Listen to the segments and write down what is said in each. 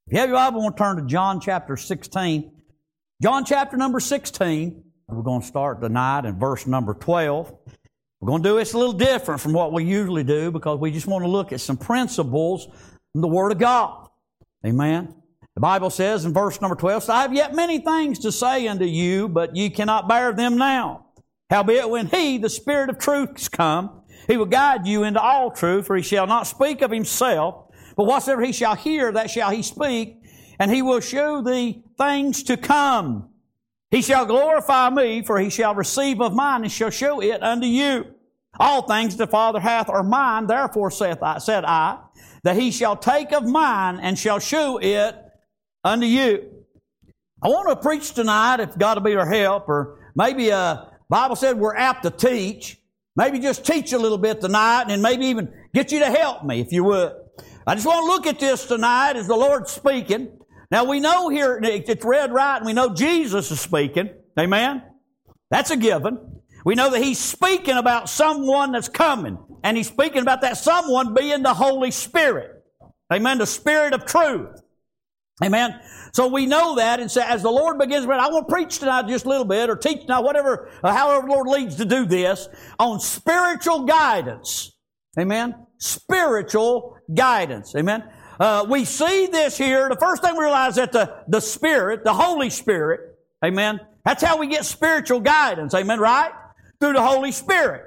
If you have your Bible, I want to turn to John chapter 16. John chapter number 16. We're going to start tonight in verse number 12. We're going to do this a little different from what we usually do because we just want to look at some principles from the Word of God. Amen. The Bible says in verse number 12, "So I have yet many things to say unto you, but ye cannot bear them now. Howbeit when He, the Spirit of truth, is come, He will guide you into all truth, for He shall not speak of Himself, but whatsoever He shall hear, that shall He speak, and He will show thee things to come. He shall glorify Me, for He shall receive of mine, and shall show it unto you. All things the Father hath are mine, therefore said I, that He shall take of mine, and shall show it unto you." I want to preach tonight, if God will be our help, or maybe Bible said we're apt to teach. Maybe just teach a little bit tonight, and maybe even get you to help me, if you would. I just want to look at this tonight as the Lord's speaking. Now we know here, it's read right, and we know Jesus is speaking. Amen? That's a given. We know that He's speaking about someone that's coming. And He's speaking about that someone being the Holy Spirit. Amen? The Spirit of truth. Amen? So we know that, and so as the Lord begins, I want to preach tonight just a little bit, or teach tonight, whatever, however the Lord leads to do this, on spiritual guidance. Amen? Spiritual guidance. Amen? We see this here. The first thing we realize that the Spirit, the Holy Spirit, amen, that's how we get spiritual guidance. Amen, right? Through the Holy Spirit.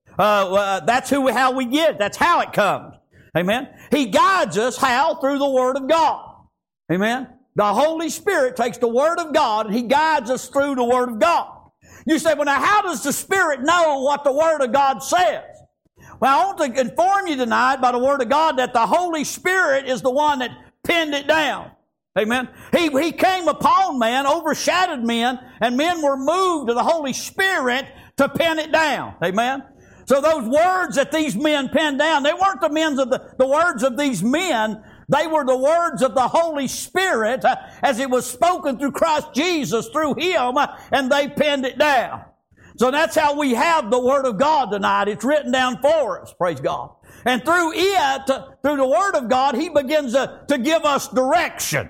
That's how we get it. That's how it comes. Amen? He guides us how? Through the Word of God. Amen? The Holy Spirit takes the Word of God and He guides us through the Word of God. You say, well, now how does the Spirit know what the Word of God says? Well, I want to inform you tonight by the Word of God that the Holy Spirit is the one that penned it down. Amen? He came upon man, overshadowed men, and men were moved to the Holy Spirit to pen it down. Amen? So those words that these men penned down, they weren't the words of these men. They were the words of the Holy Spirit as it was spoken through Christ Jesus, through Him, and they penned it down. So that's how we have the Word of God tonight. It's written down for us, praise God. And through it, through the Word of God, He begins to give us direction.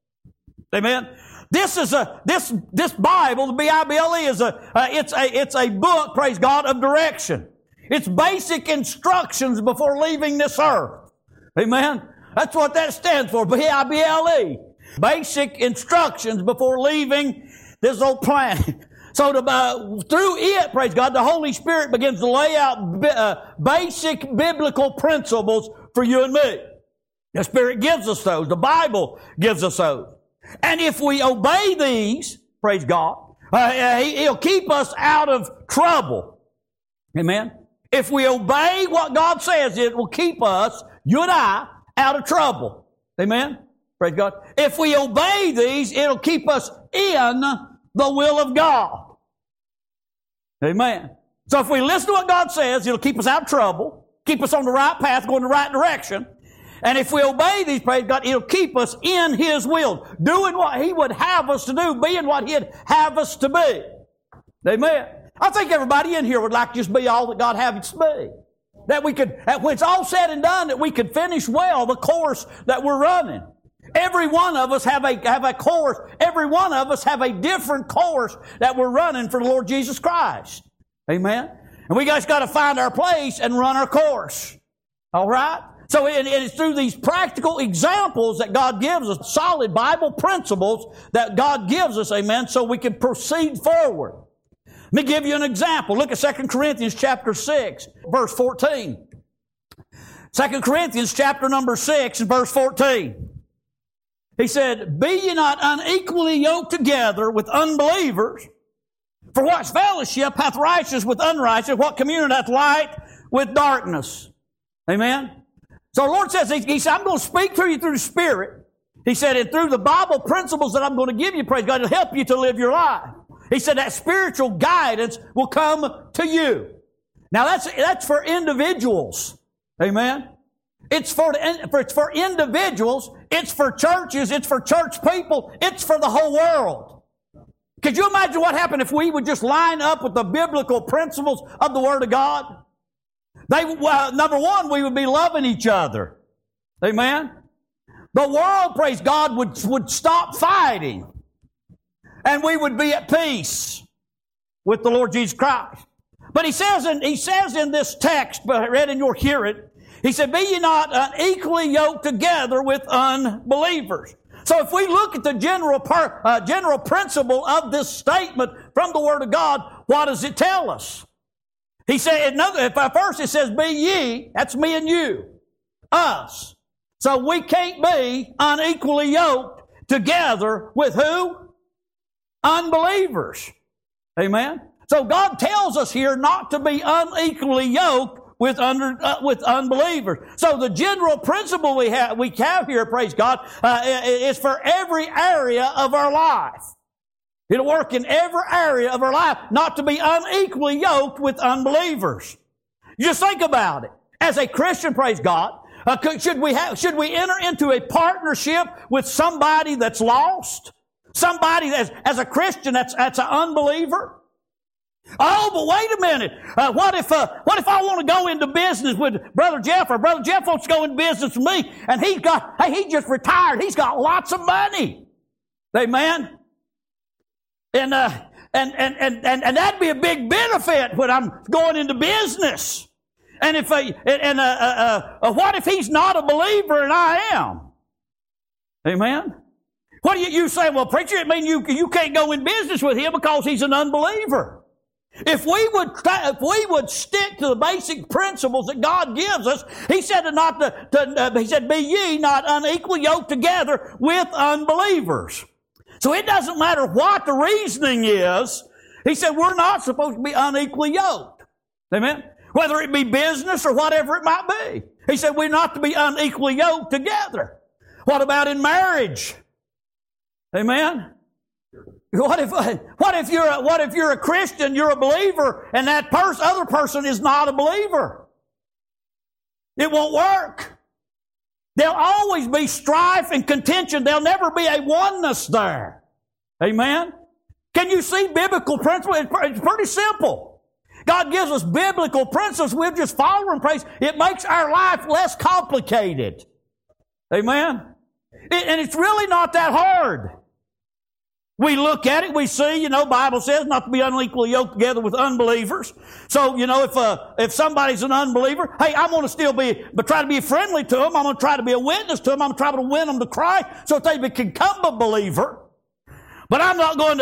Amen. This Bible, the B-I-B-L-E, it's a book, praise God, of direction. It's basic instructions before leaving this earth. Amen. That's what that stands for, B-I-B-L-E. Basic instructions before leaving this old planet. So through it, praise God, the Holy Spirit begins to lay out basic biblical principles for you and me. The Spirit gives us those. The Bible gives us those. And if we obey these, praise God, He'll keep us out of trouble. Amen? If we obey what God says, it will keep us, you and I, out of trouble. Amen? Praise God. If we obey these, it'll keep us in the will of God. Amen. So if we listen to what God says, it'll keep us out of trouble, keep us on the right path, going the right direction. And if we obey these, praise God, it'll keep us in His will, doing what He would have us to do, being what He'd have us to be. Amen. I think everybody in here would like to just be all that God have us to be. That we could, when it's all said and done, that we could finish well the course that we're running. Every one of us have a course. Every one of us have a different course that we're running for the Lord Jesus Christ. Amen. And we guys got to find our place and run our course. All right? So it's through these practical examples that God gives us, solid Bible principles that God gives us, amen, so we can proceed forward. Let me give you an example. Look at 2 Corinthians chapter 6, verse 14. 2 Corinthians chapter number 6 and verse 14. He said, "Be ye not unequally yoked together with unbelievers, for what fellowship hath righteous with unrighteous? What communion hath light with darkness?" Amen? So the Lord says, He said, I'm going to speak through you through the Spirit. He said, and through the Bible principles that I'm going to give you, praise God, it'll help you to live your life. He said that spiritual guidance will come to you. Now that's for individuals. Amen? It's for individuals. It's for churches. It's for church people. It's for the whole world. Could you imagine what happened if we would just line up with the biblical principles of the Word of God? Number one, we would be loving each other. Amen? the world, praise God, would stop fighting. And we would be at peace with the Lord Jesus Christ. But he says in this text, but read in your hearing, he said, be ye not unequally yoked together with unbelievers. So if we look at the general principle of this statement from the Word of God, what does it tell us? He said, first it says, be ye, that's me and you, us. So we can't be unequally yoked together with who? Unbelievers. Amen? So God tells us here not to be unequally yoked with unbelievers. So the general principle we have here, praise God, is for every area of our life. It'll work in every area of our life, not to be unequally yoked with unbelievers. You just think about it. As a Christian, praise God, should we enter into a partnership with somebody that's lost? Somebody as a Christian that's an unbeliever? Oh, but wait a minute. What if I want to go into business with Brother Jeff, or Brother Jeff wants to go into business with me, and he just retired. He's got lots of money. Amen. And that'd be a big benefit when I'm going into business. And what if he's not a believer and I am? Amen. What do you say? Well, preacher, it means you can't go in business with him because he's an unbeliever. If we would stick to the basic principles that God gives us, He said He said, be ye not unequally yoked together with unbelievers. So it doesn't matter what the reasoning is. He said we're not supposed to be unequally yoked. Amen? Whether it be business or whatever it might be. He said we're not to be unequally yoked together. What about in marriage? Amen? What if you're a Christian, you're a believer, and that other person is not a believer? It won't work. There'll always be strife and contention. There'll never be a oneness there. Amen? Can you see biblical principles? It's pretty simple. God gives us biblical principles. We'll just follow them, praise. It makes our life less complicated. Amen? And it's really not that hard. We look at it, we see, Bible says not to be unequally yoked together with unbelievers. So, if somebody's an unbeliever, hey, I'm going to try to be friendly to them. I'm going to try to be a witness to them. I'm going to try to win them to Christ so that they can become a believer. But I'm not going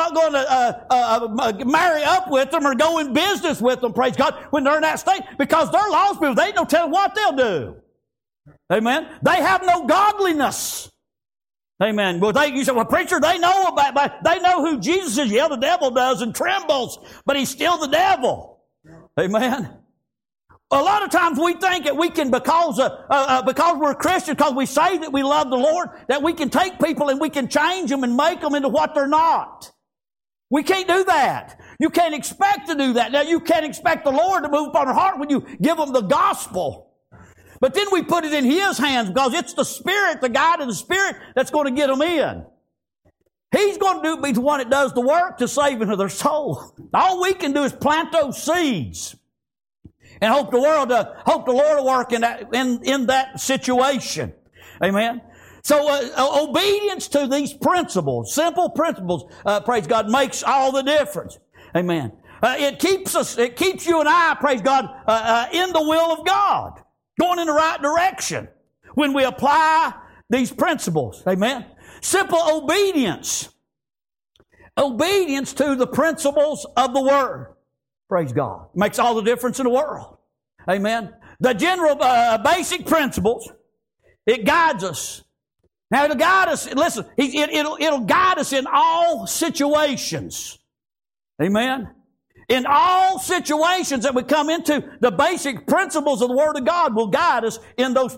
to marry up with them or go in business with them, praise God, when they're in that state, because they're lost people. They ain't no telling what they'll do. Amen? They have no godliness. Amen. Well, you say, well, preacher, they know who Jesus is. Yeah, the devil does and trembles, but he's still the devil. Amen. A lot of times we think that we can, because we're Christians, because we say that we love the Lord, that we can take people and we can change them and make them into what they're not. We can't do that. You can't expect to do that. Now, you can't expect the Lord to move upon their heart when you give them the gospel. But then we put it in His hands because it's the Spirit, the God of the Spirit, that's going to get them in. He's going to be the one that does the work to saving of their soul. All we can do is plant those seeds and hope the Lord will work in that situation. Amen. So obedience to these principles, simple principles, praise God, makes all the difference. Amen. It keeps you and I, praise God, in the will of God. Going in the right direction when we apply these principles. Amen. Simple obedience. Obedience to the principles of the Word. Praise God. Makes all the difference in the world. Amen. The general basic principles, it guides us. Now it'll guide us, listen, it'll guide us in all situations. Amen. In all situations that we come into, the basic principles of the Word of God will guide us in those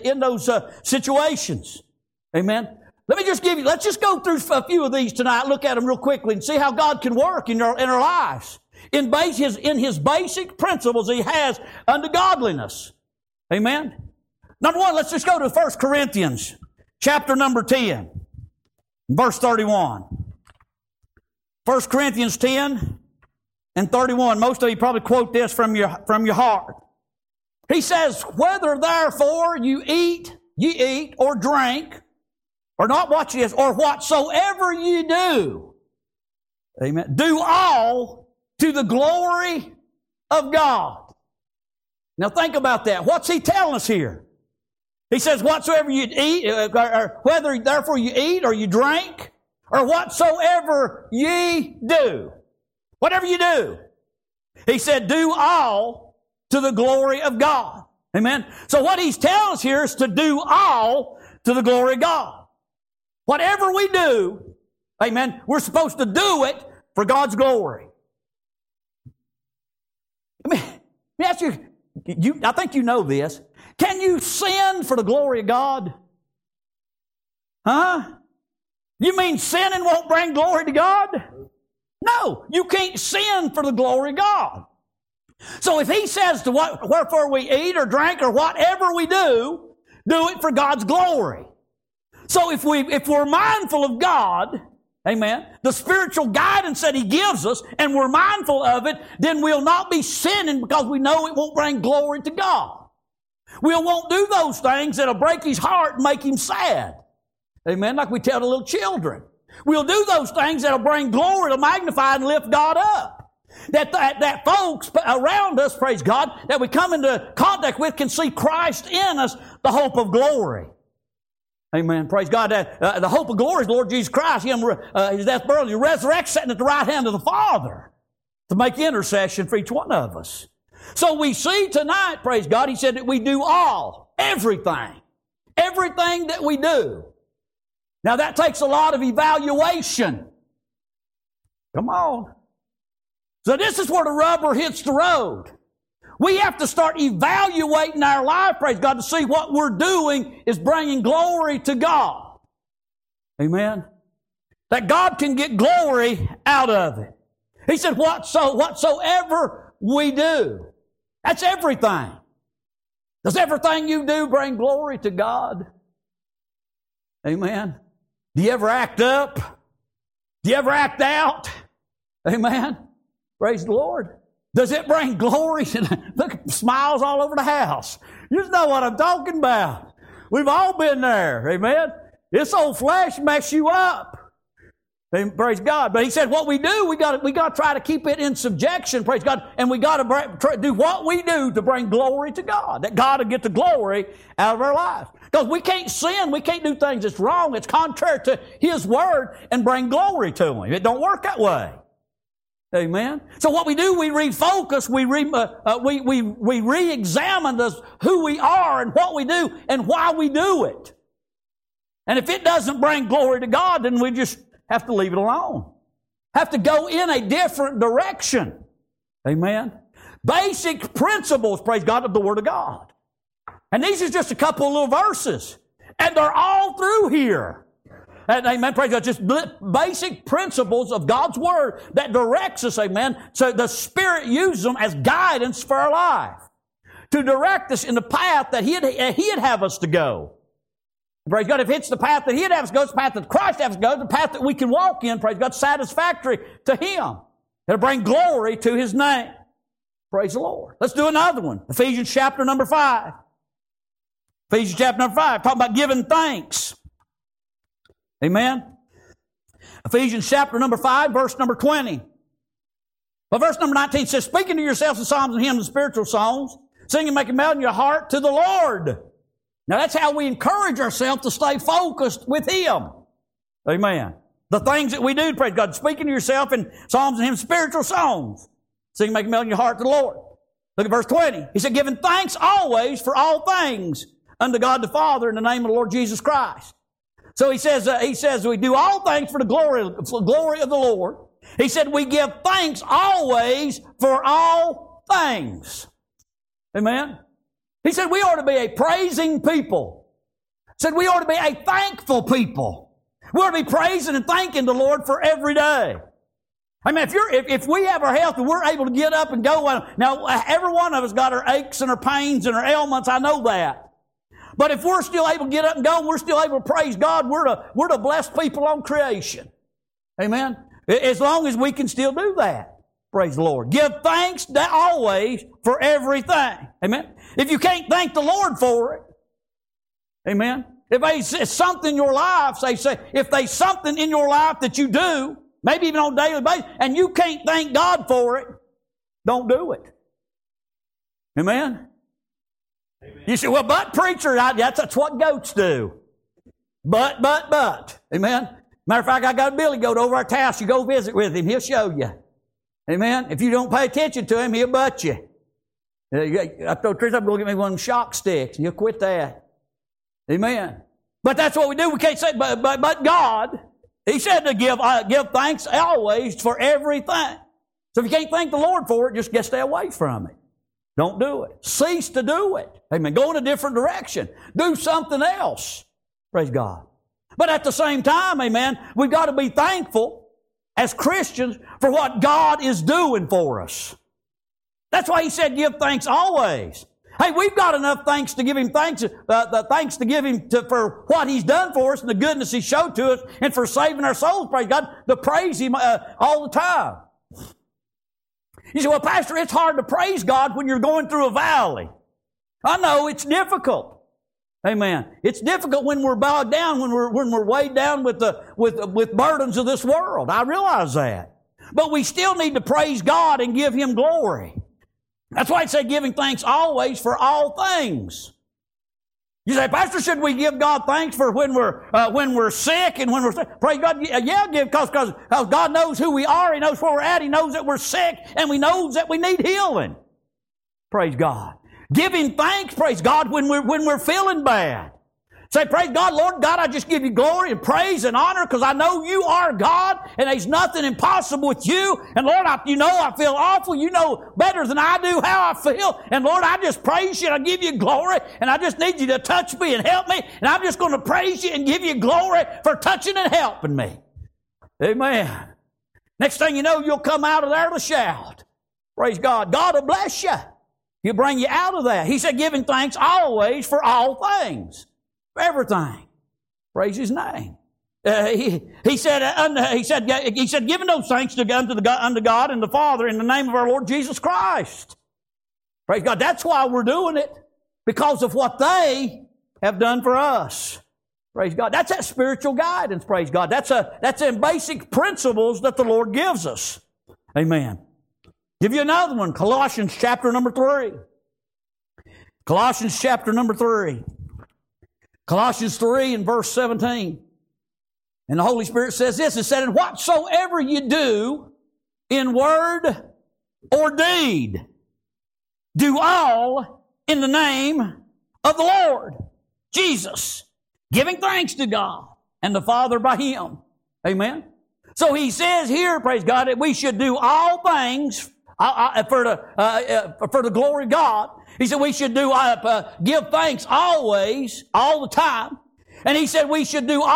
situations. Amen. Let's just go through a few of these tonight, look at them real quickly and see how God can work in our lives. In His basic principles He has unto godliness. Amen. Number one, let's just go to 1 Corinthians chapter number 10, verse 31. 1 Corinthians 10 and 31. Most of you probably quote this from your heart. He says, whether therefore you eat ye eat or drink, or not, watch this, or whatsoever ye do, amen, do all to the glory of God. Now think about that. What's he telling us here? He says, whatsoever you eat, or whether therefore you eat or you drink, or whatsoever ye do. Whatever you do. He said, do all to the glory of God. Amen. So what he's telling us here is to do all to the glory of God. Whatever we do, amen, we're supposed to do it for God's glory. Let me ask you, I think you know this. Can you sin for the glory of God? Huh? You mean sinning won't bring glory to God? No, you can't sin for the glory of God. So if he says to wherefore we eat or drink or whatever we do it for God's glory. So if we're mindful of God, amen, the spiritual guidance that he gives us, and we're mindful of it, then we'll not be sinning because we know it won't bring glory to God. We won't do those things that'll break his heart and make him sad. Amen, like we tell the little children. We'll do those things that'll bring glory to magnify and lift God up. That folks around us, praise God, that we come into contact with can see Christ in us, the hope of glory. Amen. Praise God. The hope of glory is the Lord Jesus Christ. His death, burial, His resurrection, sitting at the right hand of the Father to make intercession for each one of us. So we see tonight, praise God, he said that we do everything that we do. Now that takes a lot of evaluation. Come on. So this is where the rubber hits the road. We have to start evaluating our life, praise God, to see what we're doing is bringing glory to God. Amen. That God can get glory out of it. He said, whatsoever we do. That's everything. Does everything you do bring glory to God? Amen. Do you ever act up? Do you ever act out? Amen. Praise the Lord. Does it bring glory? Look, smiles all over the house. You just know what I'm talking about. We've all been there. Amen. This old flesh mess you up. Praise God. But he said what we do, we got to try to keep it in subjection, praise God, and we got to do what we do to bring glory to God, that God will get the glory out of our life. Because we can't sin, we can't do things that's wrong, it's contrary to His Word, and bring glory to Him. It don't work that way. Amen. So what we do, we refocus, we re-examine who we are and what we do and why we do it. And if it doesn't bring glory to God, then we just have to leave it alone. Have to go in a different direction. Amen. Basic principles, praise God, of the Word of God. And these are just a couple of little verses. And they're all through here. And amen, praise God, just basic principles of God's Word that directs us, amen. So the Spirit uses them as guidance for our life. To direct us in the path that He'd have us to go. Praise God, if it's the path that He'd have us go, it's the path that Christ has us go, the path that we can walk in, praise God, satisfactory to Him. It'll bring glory to His name. Praise the Lord. Let's do another one. Ephesians chapter number 5. Ephesians chapter number 5, talking about giving thanks. Amen. Ephesians chapter number 5, verse number 20. Well, verse number 19 says, speaking to yourselves in psalms and hymns and spiritual songs, sing and make a melody in your heart to the Lord. Now that's how we encourage ourselves to stay focused with Him. Amen. The things that we do, praise God, speaking to yourself in psalms and hymns, spiritual songs. Sing and make a melody in your heart to the Lord. Look at verse 20. He said, giving thanks always for all things unto God the Father in the name of the Lord Jesus Christ. So he says we do all things for the glory of the Lord. He said we give thanks always for all things. Amen. He said we ought to be a praising people. He said we ought to be a thankful people. We ought to be praising and thanking the Lord for every day. I mean, if we have our health and we're able to get up and go, now every one of us got our aches and our pains and our ailments, I know that. But if we're still able to get up and go and we're still able to praise God, we're the blessed people on creation. Amen? As long as we can still do that. Praise the Lord. Give thanks always for everything. Amen? If you can't thank the Lord for it, Amen. If there's something in your life, if there's something in your life that you do, maybe even on a daily basis, and you can't thank God for it, don't do it. Amen? Amen. You say, well, but preacher, that's what goats do. But. Amen? Matter of fact, I got Billy go over our house. You go visit with him. He'll show you. Amen? If you don't pay attention to him, he'll butt you. I told Trish, I'm going to get me one of them shock sticks. You'll quit that. Amen? But that's what we do. We can't say, but God, He said to give thanks always for everything. So if you can't thank the Lord for it, just stay away from it. Don't do it. Cease to do it. Amen. Go in a different direction. Do something else. Praise God. But at the same time, amen, we've got to be thankful as Christians for what God is doing for us. That's why He said give thanks always. Hey, we've got enough thanks to give Him thanks, thanks to give Him for what He's done for us and the goodness He showed to us and for saving our souls, praise God, to praise Him all the time. You say, well, Pastor, it's hard to praise God when you're going through a valley. I know, it's difficult. Amen. It's difficult when we're bowed down, when we're weighed down with burdens of this world. I realize that. But we still need to praise God and give Him glory. That's why it said giving thanks always for all things. You say, Pastor, should we give God thanks for when we're sick and when we're sick? Praise God. Yeah, give because God knows who we are. He knows where we're at. He knows that we're sick and He knows that we need healing. Praise God. Giving thanks, praise God, when we're feeling bad. Say, praise God, Lord God, I just give You glory and praise and honor because I know You are God and there's nothing impossible with You. And Lord, I feel awful. You know better than I do how I feel. And Lord, I just praise You and I give You glory and I just need You to touch me and help me. And I'm just going to praise You and give You glory for touching and helping me. Amen. Next thing you know, you'll come out of there to shout. Praise God. God will bless you. He'll bring you out of that. He said, giving thanks always for all things. For everything. Praise His name. He said, giving those thanks unto God and the Father in the name of our Lord Jesus Christ. Praise God. That's why we're doing it. Because of what they have done for us. Praise God. That's that spiritual guidance. Praise God. That's in basic principles that the Lord gives us. Amen. Give you another one. Colossians chapter number 3. Colossians chapter number 3. Colossians 3 and verse 17. And the Holy Spirit says this. It said, and whatsoever you do in word or deed, do all in the name of the Lord Jesus, giving thanks to God and the Father by Him. Amen. So He says here, praise God, that we should do all things for the glory of God. He said we should give thanks always, all the time. And He said we should do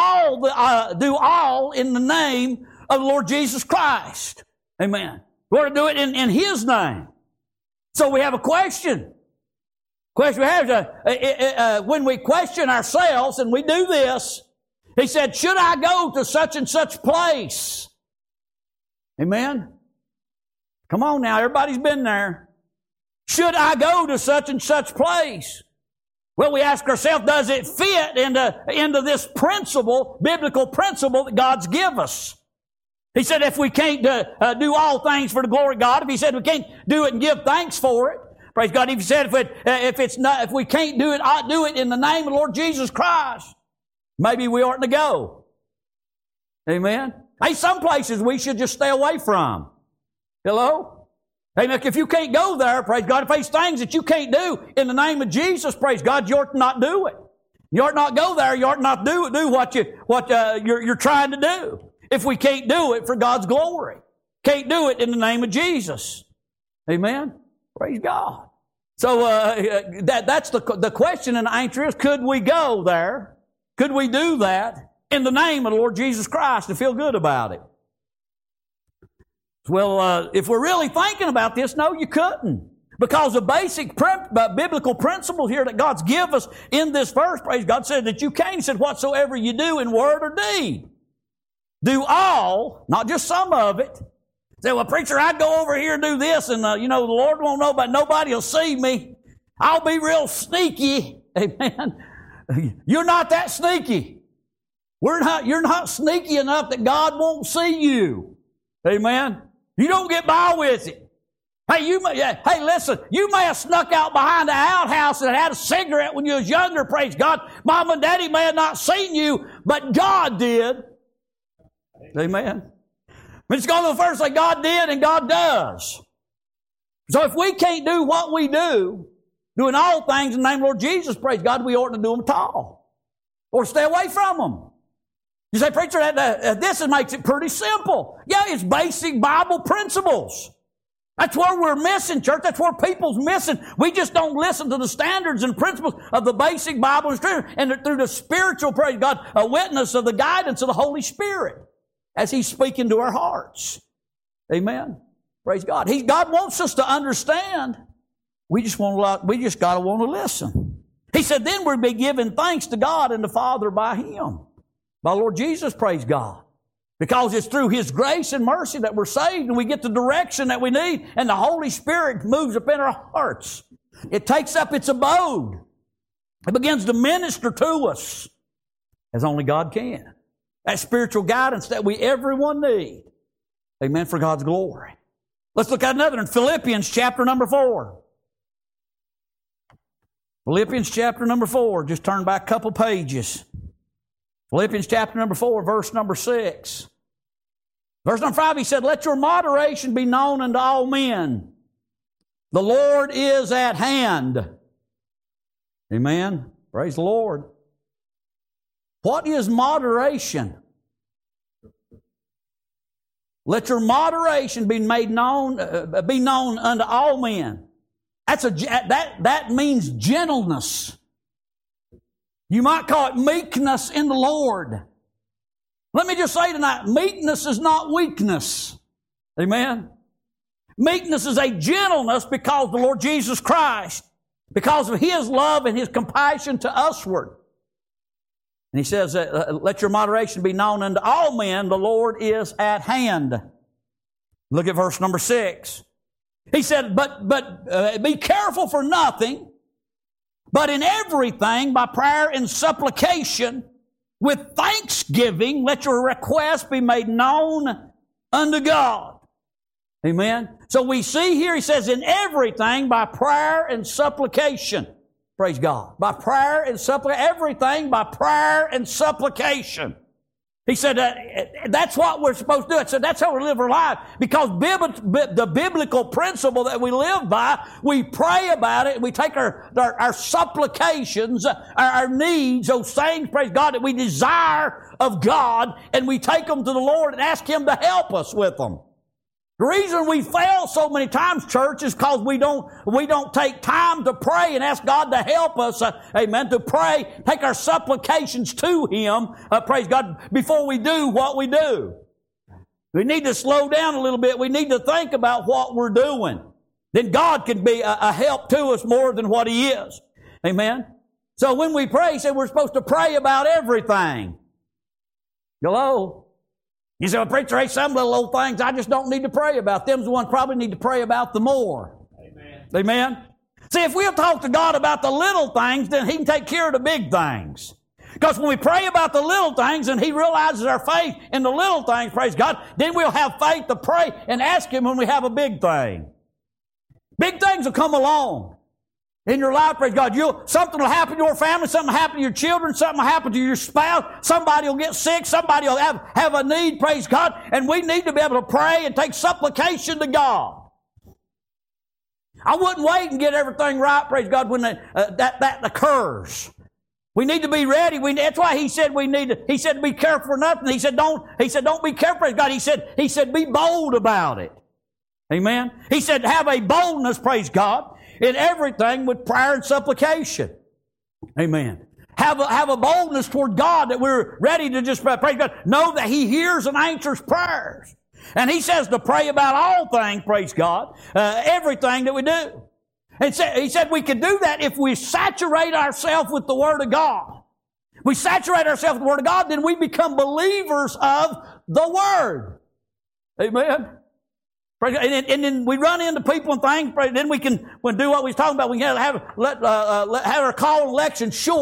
all in the name of the Lord Jesus Christ. Amen. We're to do it in His name. So we have a question. Question we have when we question ourselves, and we do this. He said, should I go to such and such place? Amen. Come on now, everybody's been there. Should I go to such and such place? Well, we ask ourselves, does it fit into this principle, biblical principle that God's given us? He said if we can't do all things for the glory of God, if He said we can't do it and give thanks for it, praise God, if He said if we can't do it, I'll do it in the name of the Lord Jesus Christ, maybe we oughtn't to go. Amen? Hey, some places we should just stay away from. Hello? Hey, look, if you can't go there, praise God, if there's things that you can't do in the name of Jesus, praise God, you ought to not do it. You ought not go there. You ought not do what you're trying to do. If we can't do it for God's glory. Can't do it in the name of Jesus. Amen? Praise God. So that's the question and the answer is, could we go there? Could we do that in the name of the Lord Jesus Christ and feel good about it? Well, if we're really thinking about this, no, you couldn't. Because the basic biblical principle here that God's given us in this verse, praise God, said that you can. He said, whatsoever you do in word or deed, do all, not just some of it. Say, well, preacher, I'd go over here and do this, and, the Lord won't know, but nobody will see me. I'll be real sneaky. Amen. You're not that sneaky. You're not sneaky enough that God won't see you. Amen. You don't get by with it. Hey, listen, you may have snuck out behind the outhouse and had a cigarette when you was younger, praise God. Mom and Daddy may have not seen you, but God did. Amen. We just go to the first, say God did and God does. So if we can't do what we do, doing all things in the name of the Lord Jesus, praise God, we ought to do them at all. Or stay away from them. You say, preacher, this makes it pretty simple. Yeah, it's basic Bible principles. That's where we're missing, church. That's where people's missing. We just don't listen to the standards and principles of the basic Bible and Scripture. And through the spiritual, praise God, a witness of the guidance of the Holy Spirit as He's speaking to our hearts. Amen. Praise God. God wants us to understand. We just got to want to listen. He said, then we'll be giving thanks to God and the Father by Him. By Lord Jesus, praise God. Because it's through His grace and mercy that we're saved and we get the direction that we need and the Holy Spirit moves up in our hearts. It takes up its abode. It begins to minister to us as only God can. That spiritual guidance that we everyone need. Amen, for God's glory. Let's look at another in Philippians chapter number 4. Philippians chapter number 4. Just turn back a couple pages. Philippians chapter number 4, verse number 6. Verse number 5, he said, let your moderation be known unto all men. The Lord is at hand. Amen. Praise the Lord. What is moderation? Let your moderation be made known, be known unto all men. That means gentleness. You might call it meekness in the Lord. Let me just say tonight, meekness is not weakness. Amen. Meekness is a gentleness because the Lord Jesus Christ, because of His love and His compassion to usward. And He says, let your moderation be known unto all men, the Lord is at hand. Look at verse number 6. He said, but be careful for nothing, but in everything, by prayer and supplication, with thanksgiving, let your requests be made known unto God. Amen. So we see here, he says, in everything, by prayer and supplication. Praise God. By prayer and supplication. Everything by prayer and supplication. He said that's what we're supposed to do. So that's how we live our life. Because the biblical principle that we live by, we pray about it, and we take our supplications, our needs, those things, praise God, that we desire of God, and we take them to the Lord and ask Him to help us with them. The reason we fail so many times, church, is because we don't take time to pray and ask God to help us, amen, to pray, take our supplications to Him, praise God, before we do what we do. We need to slow down a little bit. We need to think about what we're doing. Then God can be a help to us more than what He is. Amen. So when we pray, He said we're supposed to pray about everything. Hello? You say, well, preacher, hey, some little old things I just don't need to pray about. Them's the ones probably need to pray about the more. Amen. Amen. See, if we'll talk to God about the little things, then He can take care of the big things. Because when we pray about the little things and He realizes our faith in the little things, praise God, then we'll have faith to pray and ask Him when we have a big thing. Big things will come along in your life, praise God. Something will happen to your family, something will happen to your children, something will happen to your spouse, somebody will get sick, somebody will have a need, praise God, and we need to be able to pray and take supplication to God. I wouldn't wait and get everything right, praise God, when that occurs. We need to be ready. That's why He said He said to be careful for nothing. He said don't be careful, praise God. He said be bold about it. Amen. He said have a boldness, praise God, in everything with prayer and supplication. Amen. Have a boldness toward God that we're ready to just praise God. Know that He hears and answers prayers. And He says to pray about all things, praise God, everything that we do. And He said we can do that if we saturate ourselves with the Word of God. We saturate ourselves with the Word of God, then we become believers of the Word. Amen. And then we run into people and things. Then we can do what we was talking about. We can have our call and election, sure.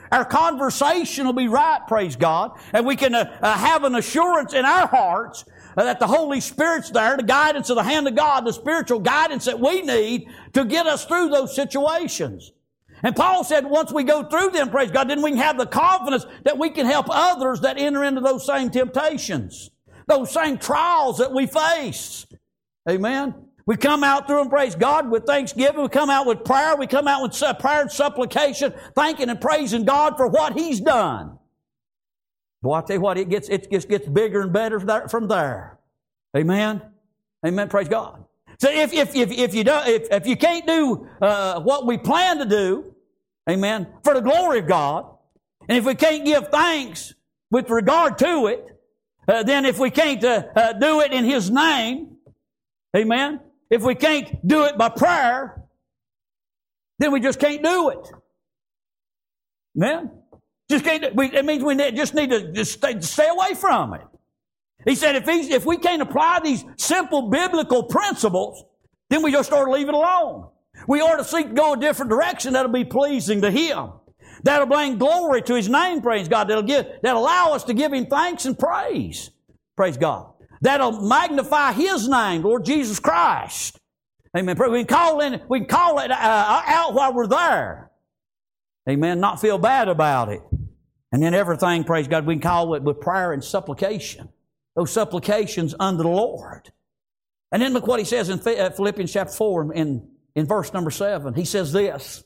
Our conversation will be right, praise God. And we can have an assurance in our hearts that the Holy Spirit's there, the guidance of the hand of God, the spiritual guidance that we need to get us through those situations. And Paul said once we go through them, praise God, then we can have the confidence that we can help others that enter into those same temptations, those same trials that we face. Amen. We come out through them, praise God, with thanksgiving. We come out with prayer. We come out with prayer and supplication, thanking and praising God for what He's done. Boy, I tell you what, it gets bigger and better from there. Amen. Amen. Praise God. So if you can't do what we plan to do, amen, for the glory of God, and if we can't give thanks with regard to it, then if we can't do it in His name, amen, if we can't do it by prayer, then we just can't do it. Amen. Just can't. It means we just need to just stay away from it. He said, if we can't apply these simple biblical principles, then we just ought to leave it alone. We ought to seek to go a different direction that'll be pleasing to Him. That'll bring glory to His name, praise God. That'll allow us to give Him thanks and praise, praise God. That'll magnify His name, Lord Jesus Christ. Amen. We can call it out while we're there. Amen. Not feel bad about it. And then everything, praise God, we can call it with prayer and supplication. Those supplications unto the Lord. And then look what he says in Philippians chapter 4 in verse number 7. He says this.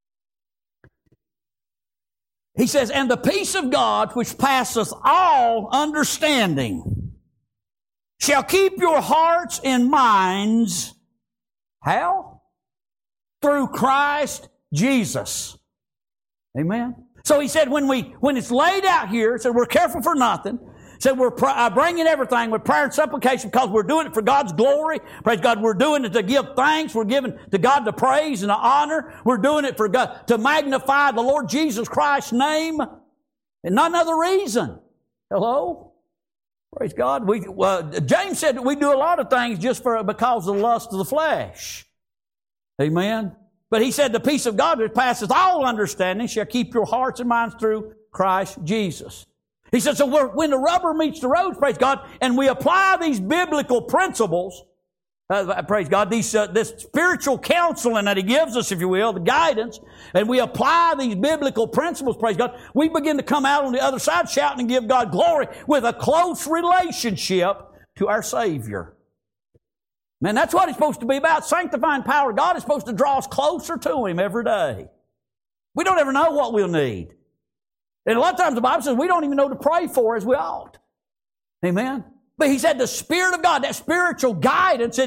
He says, and the peace of God which passeth all understanding shall keep your hearts and minds, how? Through Christ Jesus. Amen. So he said when it's laid out here, it said we're careful for nothing. Said we're bringing everything with prayer and supplication because we're doing it for God's glory. Praise God. We're doing it to give thanks. We're giving to God the praise and the honor. We're doing it for God to magnify the Lord Jesus Christ's name, and not another reason. Hello, praise God. James said that we do a lot of things just because of the lust of the flesh. Amen. But he said the peace of God that passeth all understanding shall keep your hearts and minds through Christ Jesus. He said, so when the rubber meets the road, praise God, and we apply these biblical principles, praise God, this spiritual counseling that He gives us, if you will, the guidance, and we apply these biblical principles, praise God, we begin to come out on the other side shouting and give God glory with a close relationship to our Savior. Man, that's what it's supposed to be about. Sanctifying power of God is supposed to draw us closer to Him every day. We don't ever know what we'll need. And a lot of times the Bible says we don't even know to pray for as we ought. Amen? But he said the Spirit of God, that spiritual guidance,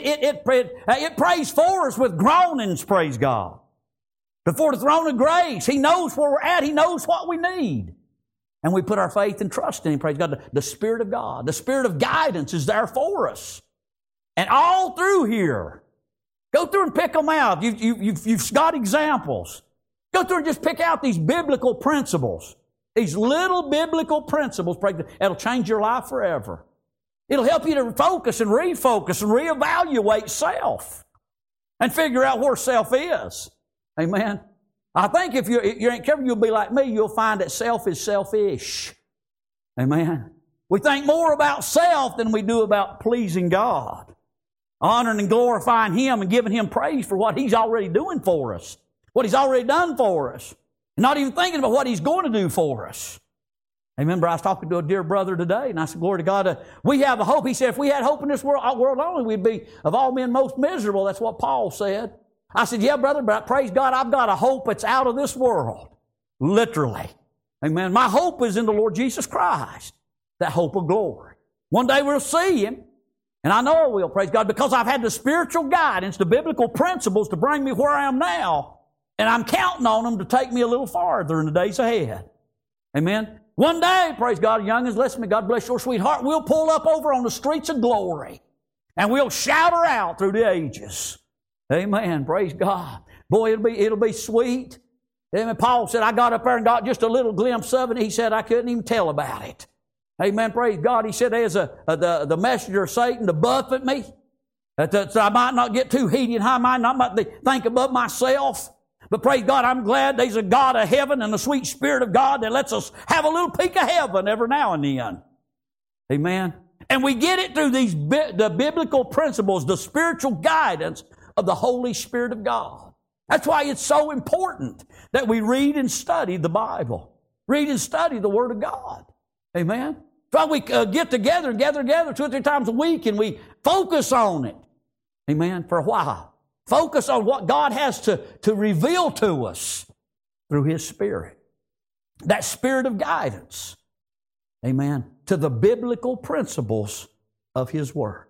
it prays for us with groanings, praise God. Before the throne of grace. He knows where we're at. He knows what we need. And we put our faith and trust in Him, praise God. The Spirit of God, the Spirit of guidance is there for us. And all through here, go through and pick them out. You've got examples. Go through and just pick out these biblical principles. These little biblical principles. It'll change your life forever. It'll help you to focus and refocus and reevaluate self. And figure out where self is. Amen. I think if you ain't careful, you'll be like me. You'll find that self is selfish. Amen. We think more about self than we do about pleasing God. Honoring and glorifying Him and giving Him praise for what He's already doing for us. What He's already done for us. And not even thinking about what He's going to do for us. I remember I was talking to a dear brother today, and I said, glory to God, we have a hope. He said, if we had hope in this world only, we'd be of all men most miserable. That's what Paul said. I said, yeah, brother, but praise God, I've got a hope that's out of this world. Literally. Amen. My hope is in the Lord Jesus Christ. That hope of glory. One day we'll see Him. And I know I will, praise God, because I've had the spiritual guidance, the biblical principles to bring me where I am now. And I'm counting on them to take me a little farther in the days ahead. Amen. One day, praise God, young'uns, listen to me, God bless your sweetheart, we'll pull up over on the streets of glory. And we'll shout her out through the ages. Amen. Praise God. Boy, it'll be sweet. Amen. Paul said, I got up there and got just a little glimpse of it. He said, I couldn't even tell about it. Amen. Praise God. He said, there's the messenger of Satan to buffet me. So I might not get too heated and high-minded. I might think above myself. But praise God, I'm glad there's a God of heaven and a sweet Spirit of God that lets us have a little peek of heaven every now and then. Amen. And we get it through the biblical principles, the spiritual guidance of the Holy Spirit of God. That's why it's so important that we read and study the Bible. Read and study the Word of God. Amen. That's why we get together and gather together 2 or 3 times a week and we focus on it. Amen. For a while. Focus on what God has to reveal to us through His Spirit. That Spirit of guidance. Amen. To the biblical principles of His Word.